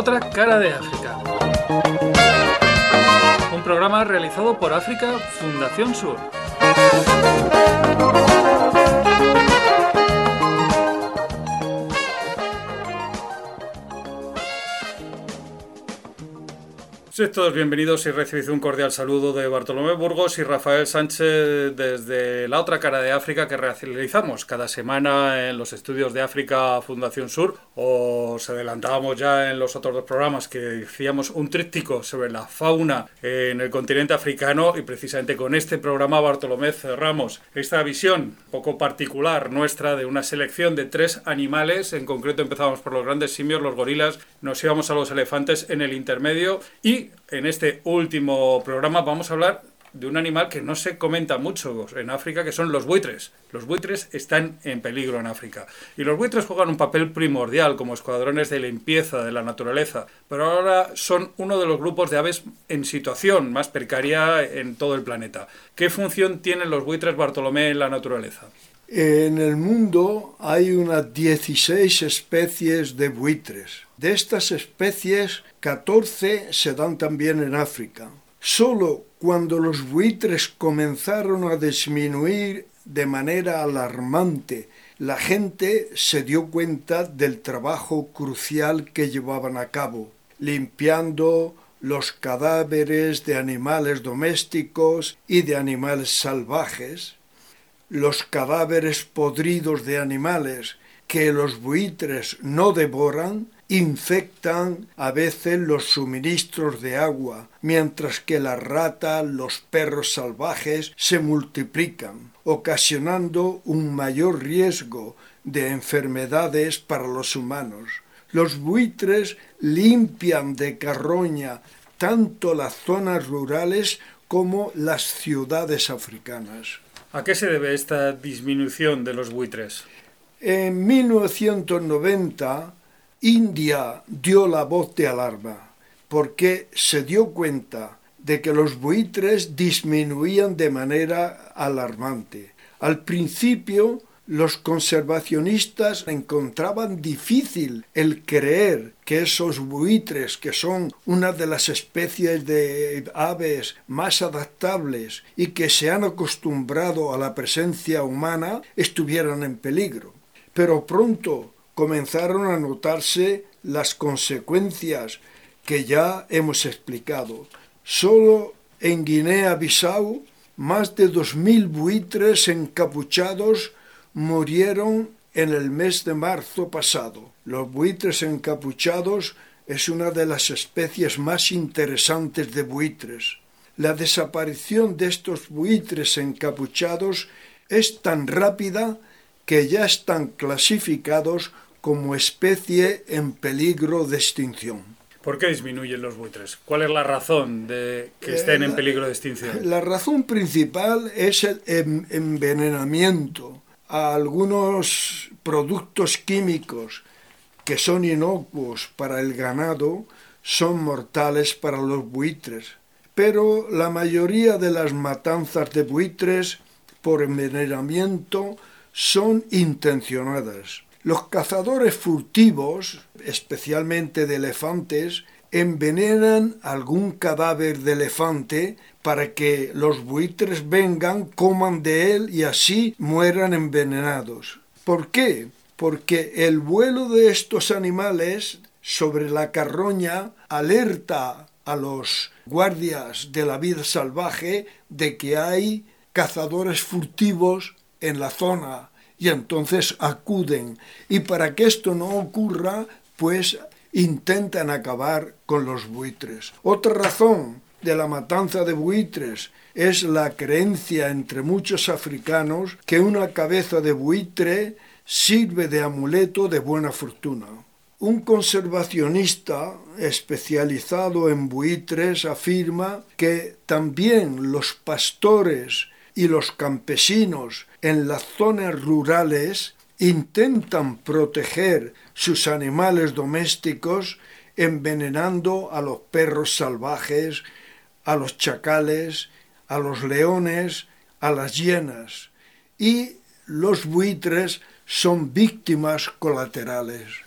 otra cara de África. Un programa realizado por África Fundación Sur. Sed todos bienvenidos y recibid un cordial saludo de Bartolomé Burgos y Rafael Sánchez desde la otra cara de África que realizamos cada semana en los estudios de África Fundación Sur. Os adelantábamos ya en los otros dos programas que hacíamos un tríptico sobre la fauna en el continente africano y precisamente con este programa, Bartolomé, cerramos esta visión poco particular nuestra de una selección de 3 animales. En concreto empezamos por los grandes simios, los gorilas, nos íbamos a los elefantes en el intermedio y en este último programa vamos a hablar de un animal que no se comenta mucho en África, que son los buitres. Los buitres están en peligro en África. Y los buitres juegan un papel primordial como escuadrones de limpieza de la naturaleza, pero ahora son uno de los grupos de aves en situación más precaria en todo el planeta. ¿Qué función tienen los buitres, Bartolomé, en la naturaleza? En el mundo hay unas 16 especies de buitres. De estas especies, 14 se dan también en África. Solo cuando los buitres comenzaron a disminuir de manera alarmante, la gente se dio cuenta del trabajo crucial que llevaban a cabo, limpiando los cadáveres de animales domésticos y de animales salvajes, los cadáveres podridos de animales que los buitres no devoran, infectan a veces los suministros de agua, mientras que las ratas, los perros salvajes se multiplican, ocasionando un mayor riesgo de enfermedades para los humanos. Los buitres limpian de carroña tanto las zonas rurales como las ciudades africanas. ¿A qué se debe esta disminución de los buitres? En 1990, India dio la voz de alarma porque se dio cuenta de que los buitres disminuían de manera alarmante. Al principio, los conservacionistas encontraban difícil el creer que esos buitres, que son una de las especies de aves más adaptables y que se han acostumbrado a la presencia humana, estuvieran en peligro. Pero pronto comenzaron a notarse las consecuencias que ya hemos explicado. Solo en Guinea-Bissau, más de 2.000 buitres encapuchados murieron en el mes de marzo pasado. Los buitres encapuchados es una de las especies más interesantes de buitres. La desaparición de estos buitres encapuchados es tan rápida que ya están clasificados como especie en peligro de extinción. ¿Por qué disminuyen los buitres? ¿Cuál es la razón de que estén en peligro de extinción? La razón principal es el envenenamiento a algunos productos químicos que son inocuos para el ganado, son mortales para los buitres. Pero la mayoría de las matanzas de buitres por envenenamiento son intencionadas. Los cazadores furtivos, especialmente de elefantes, envenenan algún cadáver de elefante para que los buitres vengan, coman de él y así mueran envenenados. ¿Por qué? Porque el vuelo de estos animales sobre la carroña alerta a los guardias de la vida salvaje de que hay cazadores furtivos en la zona y entonces acuden. Y para que esto no ocurra, pues intentan acabar con los buitres. Otra razón de la matanza de buitres es la creencia entre muchos africanos que una cabeza de buitre sirve de amuleto de buena fortuna. Un conservacionista especializado en buitres afirma que también los pastores y los campesinos en las zonas rurales intentan proteger sus animales domésticos envenenando a los perros salvajes, a los chacales, a los leones, a las hienas. Y los buitres son víctimas colaterales.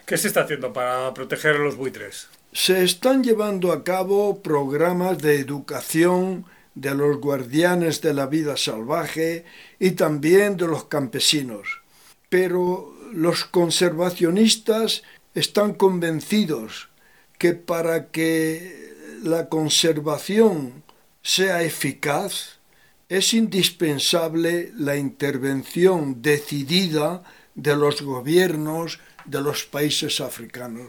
¿Qué se está haciendo para proteger a los buitres? Se están llevando a cabo programas de educación de los guardianes de la vida salvaje y también de los campesinos. Pero los conservacionistas están convencidos que para que la conservación sea eficaz es indispensable la intervención decidida de los gobiernos de los países africanos.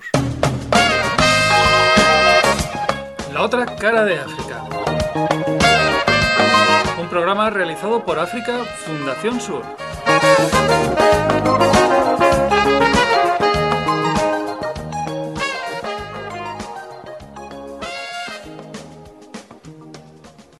La otra cara de África. Un programa realizado por África Fundación Sur.